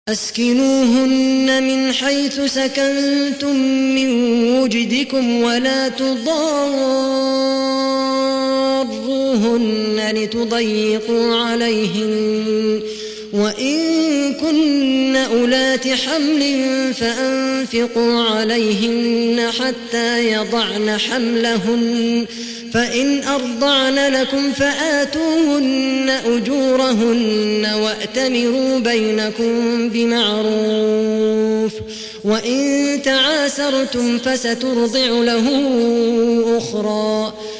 أسكنوهن من حيث سكنتم من وجدكم ولا تضاروهن لتضيقوا عليهن وإن كن أولات حمل فأنفقوا عليهن حتى يضعن حملهن فإن أرضعن لكم فآتوهن أجورهن وأتمروا بينكم بمعروف وإن تعاسرتم فسترضع له أخرى